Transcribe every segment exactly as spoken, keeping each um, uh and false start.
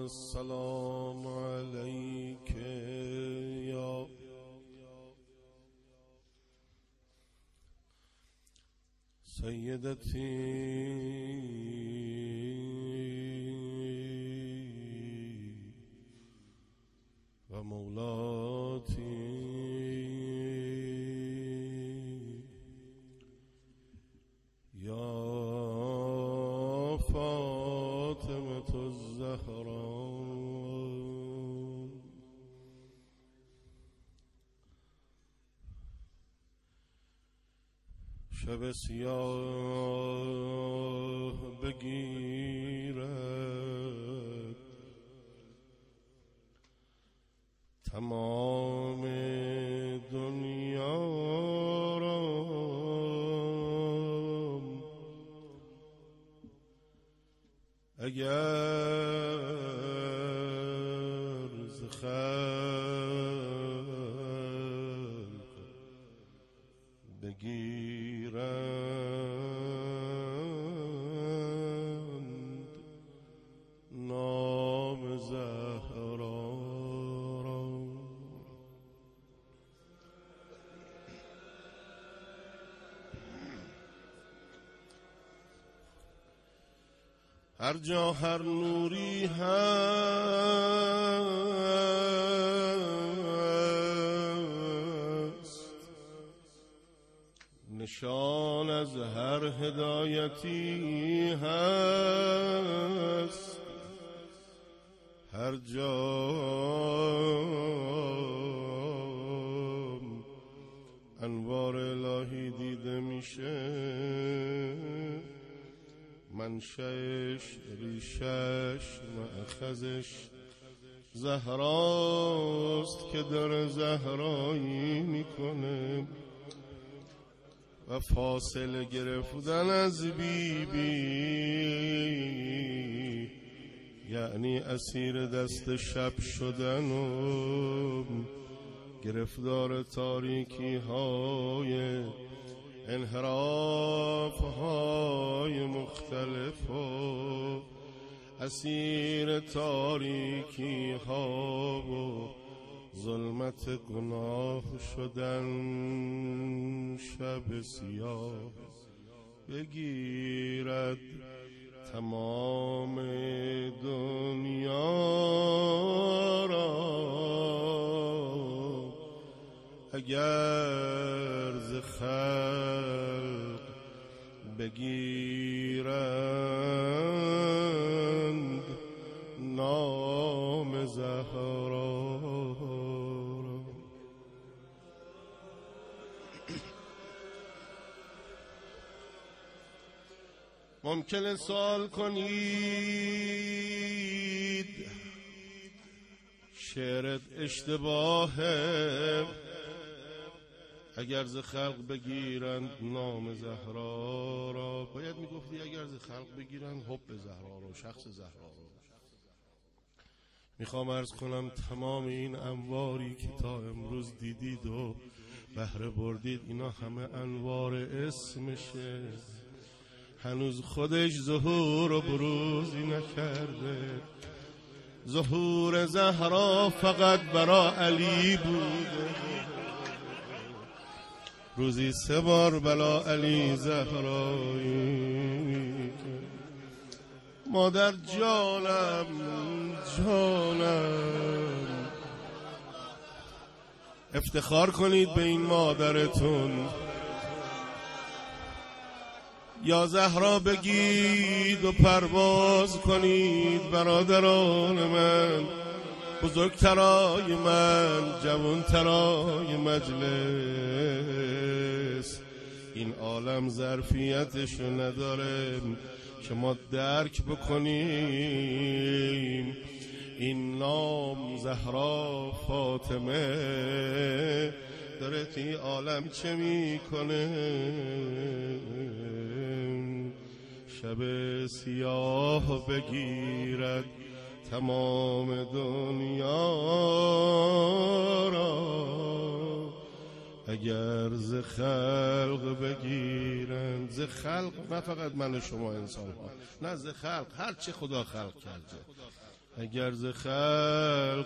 السلام عليك يا سيدتي ومولاتي يا فاطمة الزهراء شب سیاه بگیرد تمام دنیا را اگر ز خلق بگیرند نام زهرا را. هر جا هر نوری هست نشان از هر هدایتی هست. هر جا انوار الهی دیده میشه منشأش ریشش مأخذش زهراست که داره زهرایی میکنه و فاصله گرفتن از بی بی یعنی اسیر دست شب شدن و گرفتار تاریکی های انحراف های مختلف و اسیر تاریکی ها و ظلمت گناه شدن. شب سیاه بگیرد تمام دنیا را اگر ز خلق بگیرند نام زهرا را. ممکنه سوال کنید شعرت اشتباهه اگر ز خلق بگیرند نام زهرا را. باید میگفتی اگر ز خلق بگیرند حب زهرا را، شخص زهرا را. میخوام عرض کنم تمام این انواری که تا امروز دیدید و بهره بردید اینا همه انوار اسمشه، هنوز خودش ظهور و بروزی نکرده. ظهور زهرا فقط برا علی بوده، روزی سه بار بلا علی زهرایی. مادر جانم جانم افتخار کنید به این مادرتون، یا زهرا بگید و پرواز کنید برادران من، بزرگترای من، جوانترای مجلس. این عالم ظرفیتشو نداره که ما درک بکنیم این نام زهرا فاطمه داره توی عالم چه میکنه. شب سیاه بگیرد تمام دنیا را اگر ز خلق بگیرند. ز خلق نه فقط من و شما انسان ها، نه ز خلق هر چه خدا خلق کرده. اگر ز خلق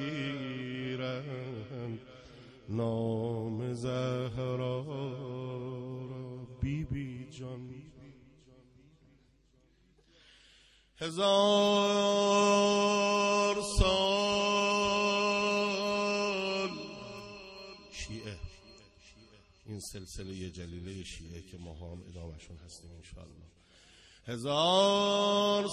بگیرند نام زهرا را بی بی جان. هزار سال شیعه، این سلسله جلیله شیعه که ما هم ادامهشون هستیم انشاءالله. هزار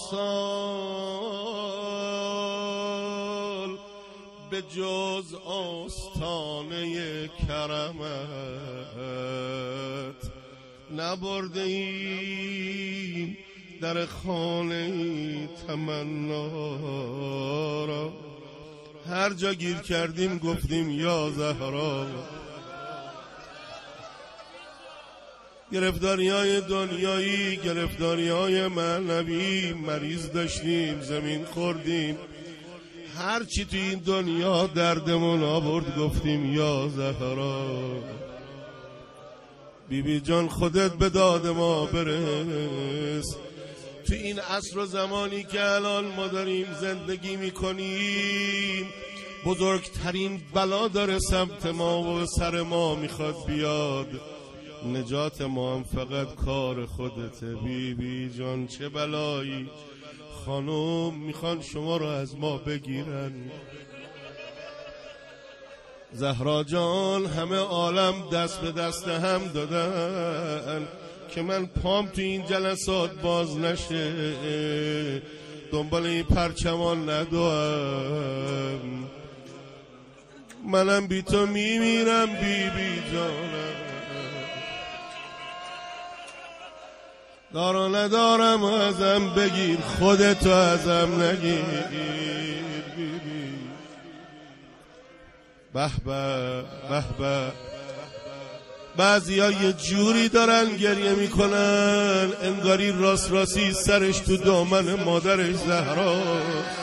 سال به جز آستانه کرمت نبرده ایم در خانه تمنا را. هر جا گیر کردیم گفتیم یا زهرا. گرفتاری‌های دنیایی، گرفتاری‌های معنوی، مریض داشتیم، زمین خوردیم، هر چی تو این دنیا دردمون آورد گفتیم یا زهرا. بی بی جان خودت به داد ما برس. تو این عصر و زمانی که الان ما داریم زندگی میکنیم بزرگترین بلا داره سمت ما و سر ما میخواد بیاد. نجات ما هم فقط کار خودته بی بی جان. چه بلایی خانم میخوان شما رو از ما بگیرن. زهرا جان همه عالم دست به دست هم دادن که من پام تو این جلسات باز نشه، دنبال این پرچمان ندوام. منم بی تو میمیرم بی بی جانم. دارو ندارم ازم بگیر، خودتو ازم نگیر بی بی. به به به به. بعضیا یه جوری دارن گریه میکنن انگاری راست راستی سرش تو دامن مادرش زهراست.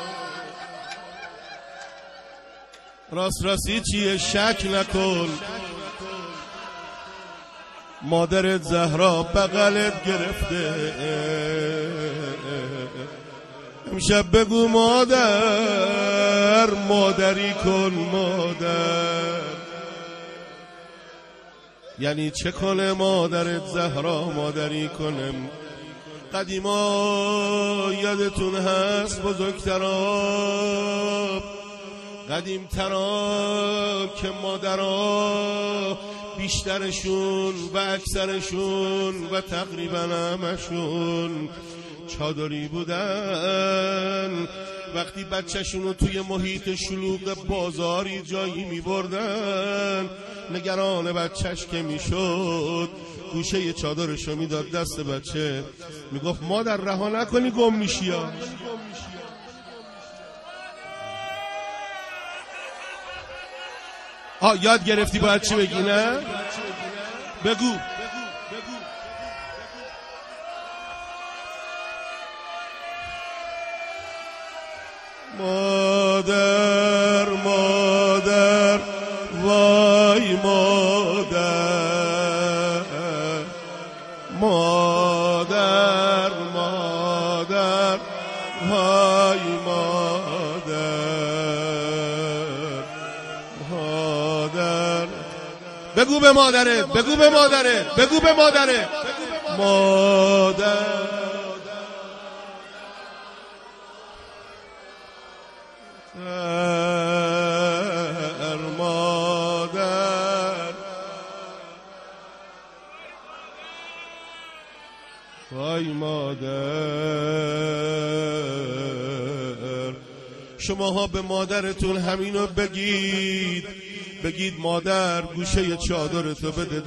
راست راستی چیه؟ شک نکن، مادرت زهرا بغلت گرفته. امشب بگو مادر، مادری کن مادر. یعنی چه کنه مادرت زهرا مادری کنم؟ قدیما یادتون هست بزرگترا، قدیم ترا که مادرها بیشترشون و اکثرشون و تقریبا همشون چادری بودن. وقتی بچه‌شونو توی محیط شلوغ بازاری جایی می بردن، نگران بچهش که می شد گوشه چادرشو می داد دست بچه، می گفت مادر رها نکنی گم میشی ها. آه یاد گرفتی باید چی بگی نه؟ بگو. مادر مادر وای مادر، مادر مادر وای مادر، مادر. بگو به مادره، بگو به مادره، بگو به مادره. مادر مادر وای مادر. شماها به مادرتون همینو بگید، بگید مادر گوشه چادرتو بده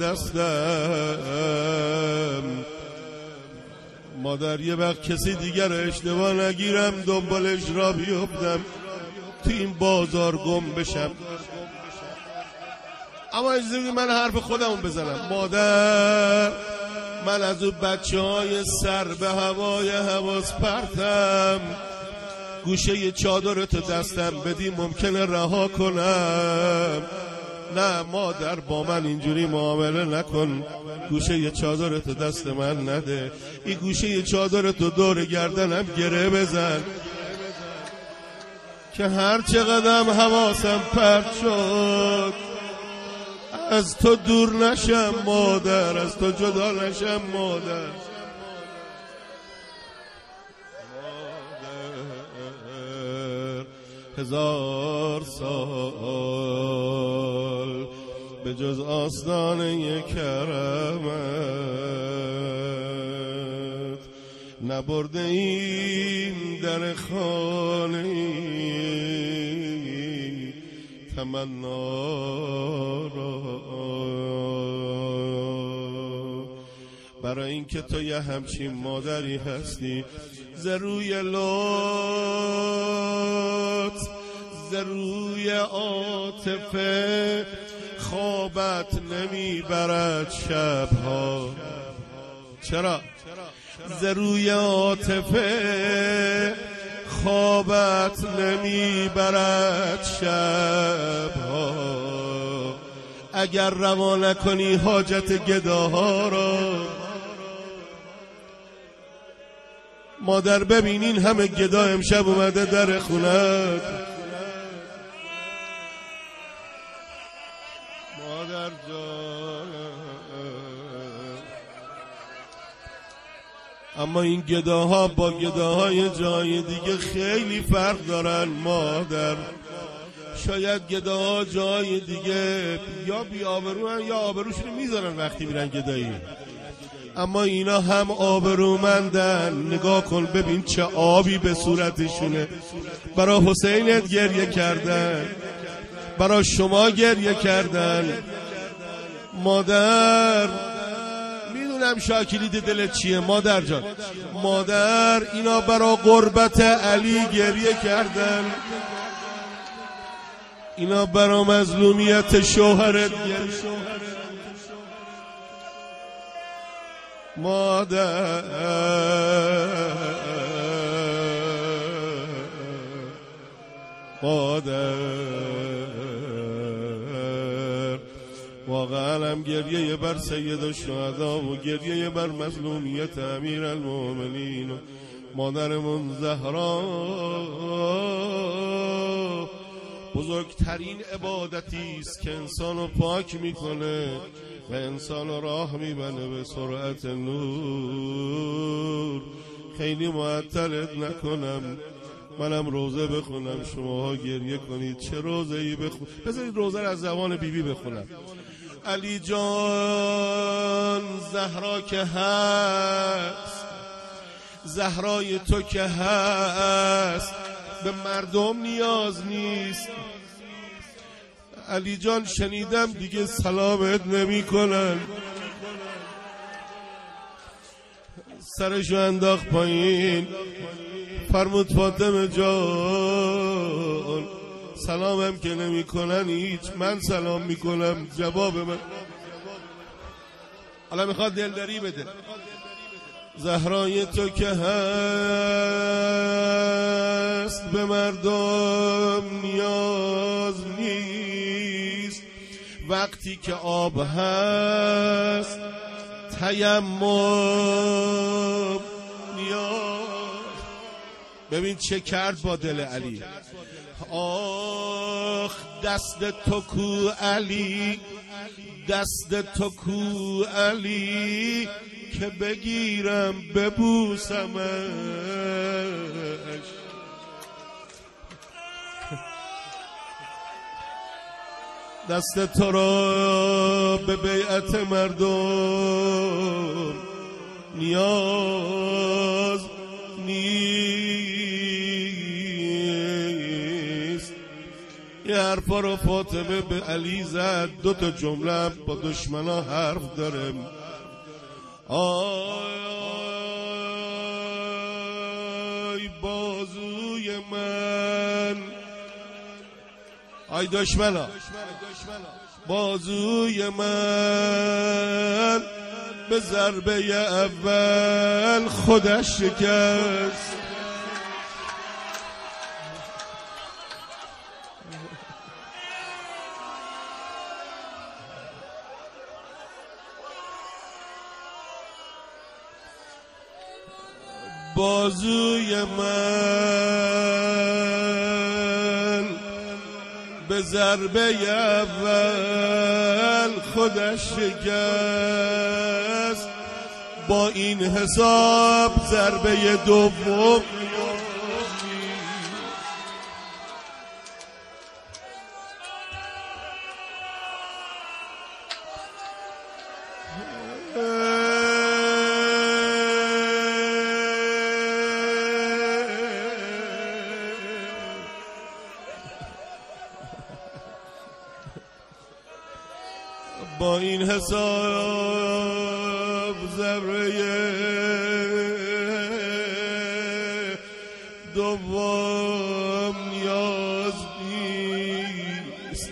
دستم. مادر یه وقت کسی دیگر اشتباه نگیرم دنبالش را بیفتم تو این بازار گم بشم. اما اجازه من حرف خودمون بزنم. مادر من از اون بچه های سر به هوای حواس پرتم، گوشه چادرتو دستم بدی ممکنه رها کنم. نه مادر با من اینجوری معامله نکن، گوشه چادرتو دست من نده. این گوشه چادرتو دور گردنم گره بزن. که هر چه قدم حواسم پرت شد از تو دور نشم مادر، از تو جدا نشم مادر. هزار سال به جز آستانه کرمت نبرده ایم در خانه تمنا را، برای اینکه تو یه همچین مادری هستی. زروی لطف زروی عاطفه خوابت نمیبرد شبها. چرا؟ زروی عاطفه خوابت نمیبرد شبها. اگر روا نکنی حاجت گداها را، مادر ببینین همه گدا امشب اومده در خونت. مادر جان، اما این گداها با گداهای جای دیگه خیلی فرق دارن مادر. شاید گداها جای دیگه یا بی آبروان یا آبروشونو میذارن وقتی میرن گدایی، اما اینا هم آبرومندن. نگاه کن ببین چه آبی به صورتشونه. برای حسینت گریه کردن، برای شما گریه کردن. مادر میدونم شاکیلید دلت چیه مادر جان. مادر اینا برای قربت علی گریه کردن، اینا برای مظلومیت شوهرت گریه. مادر مادر واقعا هم گریه بر سید الشهدا و گریه بر مظلومیت امیر المؤمنین و مادرمون زهرا بزرگترین عبادتی است که انسانو پاک میکنه و انسان راه میبنه به سرعت نور. خیلی معطلت نکنم، منم روزه بخونم شماها گریه کنید. چه روزه‌ای بخون؟ بذارید روزه از زبان بیبی بی بخونم. علی جان زهرا که هست، زهرای تو که هست به مردم نیاز نیست. علی جان شنیدم دیگه سلامت نمی کنن. سرشو انداخت پایین، فرمود فاطمه جان سلامم که نمی کنن هیچ، من سلام می کنم. جواب من حالا میخواد دلداری بده. زهرای تو که هست به مردم نیاز نیست. وقتی که آب هست تیمم نیاز. ببین چه کرد با دل علی. آخ دست تو کو علی، دست تو کو علی که بگیرم ببوسمش. دست تو را به بیعت مردم نیاز نیست. یه حرفا رو فاطمه به علی زد، دو تا جمله با دشمنا حرف داره. آی بازوی من، آی دشمنا بازوی من به ضربه اول خودش شکست. بازوی من به ضربه اول خودش شکست، با این حساب ضربه دوم با این حساب ضربه دوم نیاز نیست.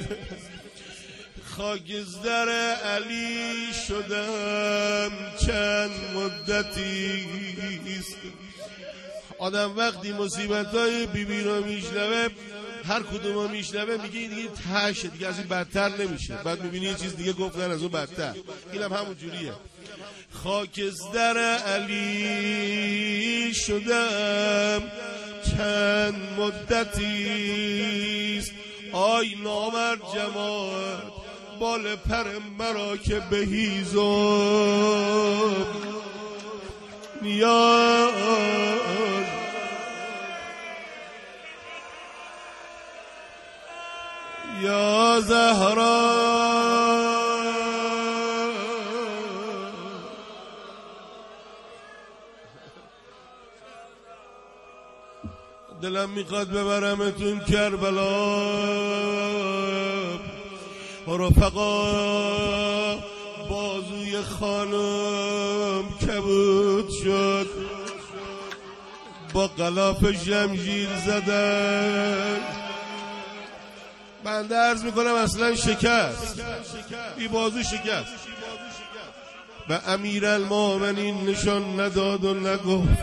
خاکستر علی شدم چند مدتی است. آدم وقتی مصیبت‌های بیبی رو میشنوه، هر کدوم رو میشنوه میگه این دیگه تشه، دیگه از این بدتر نمیشه. بعد میبینی یه چیز دیگه گفتن از اون بدتر. اینم همون جوریه. خاکستر علی شدم چند مدتی است. آی نامرد جماعت بال پر مرا که به هیزم نیاز. یا زهرا دلم میخواد ببرمتون کربلا، رفقا بازوی خانم کبود شد، با غلاف شمشیر زدن. من عرض میکنم اصلا شکست، این بازو شکست. و امیرالمومنین نشان نداد و نگفت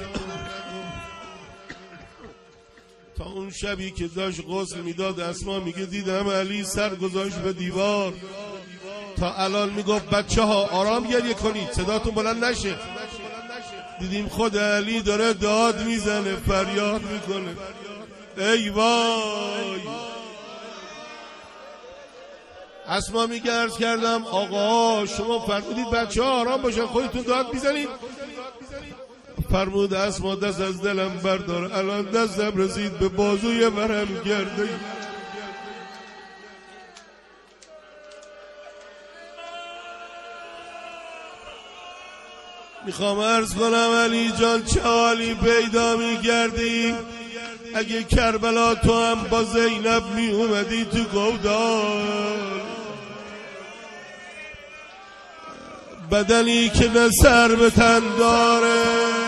تا اون شبی که داشت غسل میداد اسما میگه دیدم علی سر گذاشت به دیوار. تا الان میگفت بچه ها آرام گریه کنید، صداتون بلند نشه. دیدیم خود علی داره داد میزنه، فریاد میکنه ای وای. اسما میگه عرض کردم آقا شما فرمودید بچه ها آرام باشن، خودتون داد میزنید. فرمود اسما دست از دلم بردار، الان دستم رسید به بازوی مرم گرده. میخوام عرض کنم علی جان چه حالی پیدا میکردی اگه کربلا تو هم با زینب می اومدی تو گودال. بدنی که نه سر به تن داره،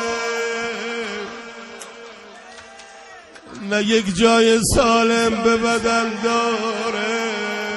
نه یک جای سالم به بدن داره.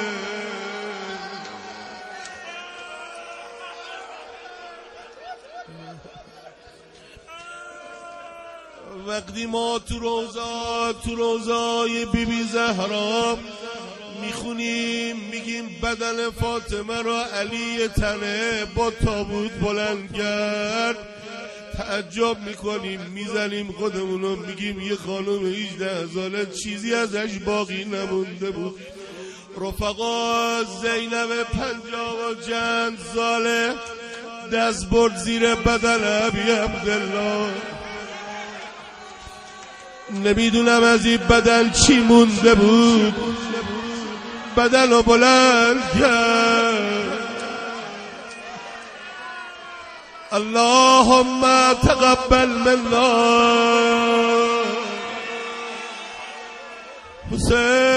وقتی ما تو روزا تو روزای بی بی زهرا میخونیم میگیم بدن فاطمه را علی تنه با تابوت بلند کرد، تعجب میکنیم، میزنیم خودمونو میگیم یه خانم هجده ساله چیزی ازش باقی نمونده بود. رفقا زینب پنجاه و چند ساله دست برد زیر بدن ابی عبدالله. نمیدونم از این بدن چی مونده بود، بدن رو بلند کرد. اللهم تقبل منا حسین.